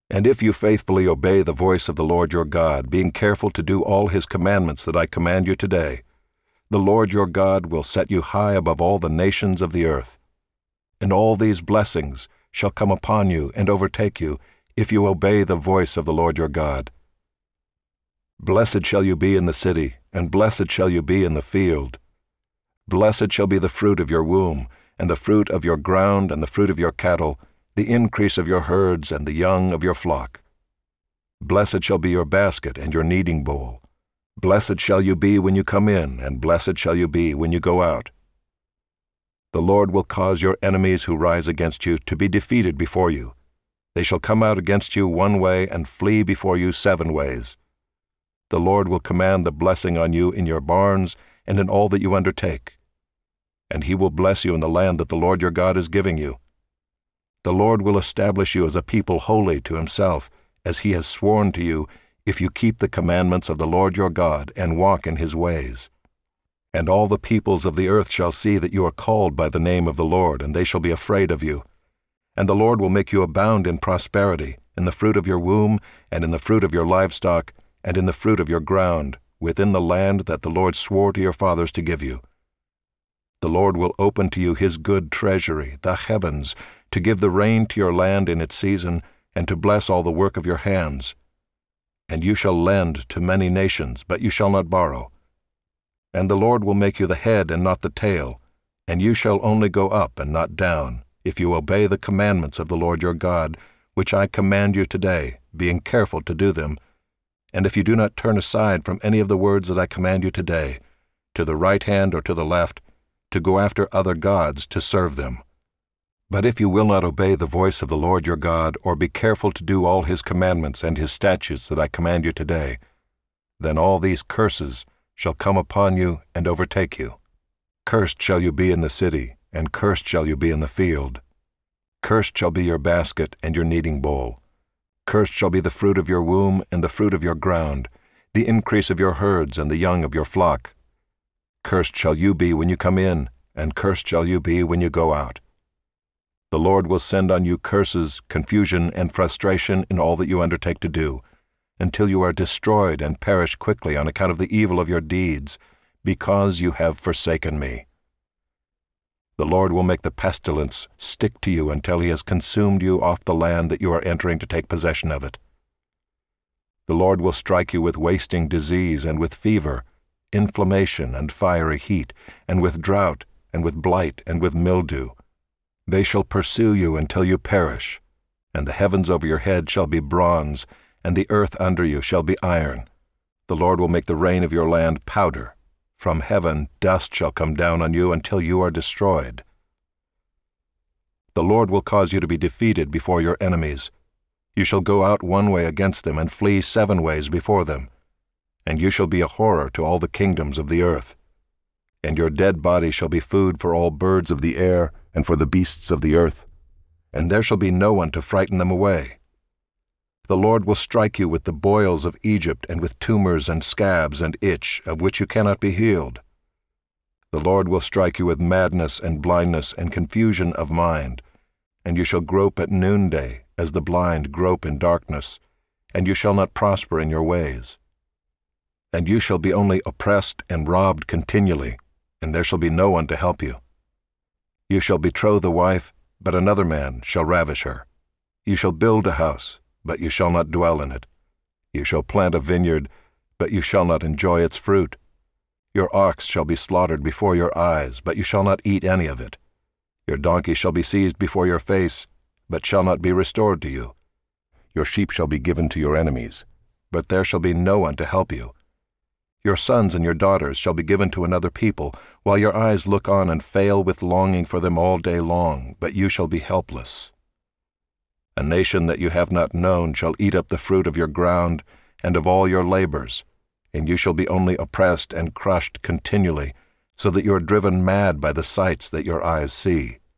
And if you faithfully obey the voice of the Lord your God, being careful to do all his commandments that I command you today, the Lord your God will set you high above all the nations of the earth. And all these blessings shall come upon you and overtake you, if you obey the voice of the Lord your God. Blessed shall you be in the city, and blessed shall you be in the field. Blessed shall be the fruit of your womb, and the fruit of your ground, and the fruit of your cattle, the increase of your herds, and the young of your flock. Blessed shall be your basket and your kneading bowl. Blessed shall you be when you come in, and blessed shall you be when you go out. The Lord will cause your enemies who rise against you to be defeated before you. They shall come out against you one way and flee before you 7 ways. The Lord will command the blessing on you in your barns and in all that you undertake. And he will bless you in the land that the Lord your God is giving you. The Lord will establish you as a people holy to himself, as he has sworn to you, if you keep the commandments of the Lord your God and walk in his ways. And all the peoples of the earth shall see that you are called by the name of the Lord, and they shall be afraid of you. And the Lord will make you abound in prosperity, in the fruit of your womb, and in the fruit of your livestock, and in the fruit of your ground, within the land that the Lord swore to your fathers to give you. The Lord will open to you his good treasury, the heavens, to give the rain to your land in its season, and to bless all the work of your hands. And you shall lend to many nations, but you shall not borrow. And the Lord will make you the head and not the tail, and you shall only go up and not down, if you obey the commandments of the Lord your God, which I command you today, being careful to do them, and if you do not turn aside from any of the words that I command you today, to the right hand or to the left, to go after other gods to serve them. But if you will not obey the voice of the Lord your God, or be careful to do all his commandments and his statutes that I command you today, then all these curses shall come upon you and overtake you. Cursed shall you be in the city, and cursed shall you be in the field. Cursed shall be your basket and your kneading bowl. Cursed shall be the fruit of your womb and the fruit of your ground, the increase of your herds and the young of your flock. Cursed shall you be when you come in, and cursed shall you be when you go out. The Lord will send on you curses, confusion, and frustration in all that you undertake to do, until you are destroyed and perish quickly on account of the evil of your deeds, because you have forsaken me. The Lord will make the pestilence stick to you until he has consumed you off the land that you are entering to take possession of it. The Lord will strike you with wasting disease and with fever, inflammation and fiery heat, and with drought, and with blight, and with mildew. They shall pursue you until you perish, and the heavens over your head shall be bronze, and the earth under you shall be iron. The Lord will make the rain of your land powder. From heaven dust shall come down on you until you are destroyed. The Lord will cause you to be defeated before your enemies. You shall go out one way against them and flee 7 ways before them. And you shall be a horror to all the kingdoms of the earth. And your dead body shall be food for all birds of the air and for the beasts of the earth, and there shall be no one to frighten them away. The Lord will strike you with the boils of Egypt and with tumors and scabs and itch, of which you cannot be healed. The Lord will strike you with madness and blindness and confusion of mind, and you shall grope at noonday, as the blind grope in darkness, and you shall not prosper in your ways. And you shall be only oppressed and robbed continually, and there shall be no one to help you. You shall betroth a wife, but another man shall ravish her. You shall build a house, but you shall not dwell in it. You shall plant a vineyard, but you shall not enjoy its fruit. Your ox shall be slaughtered before your eyes, but you shall not eat any of it. Your donkey shall be seized before your face, but shall not be restored to you. Your sheep shall be given to your enemies, but there shall be no one to help you. Your sons and your daughters shall be given to another people, while your eyes look on and fail with longing for them all day long, but you shall be helpless. A nation that you have not known shall eat up the fruit of your ground and of all your labors, and you shall be only oppressed and crushed continually, so that you are driven mad by the sights that your eyes see.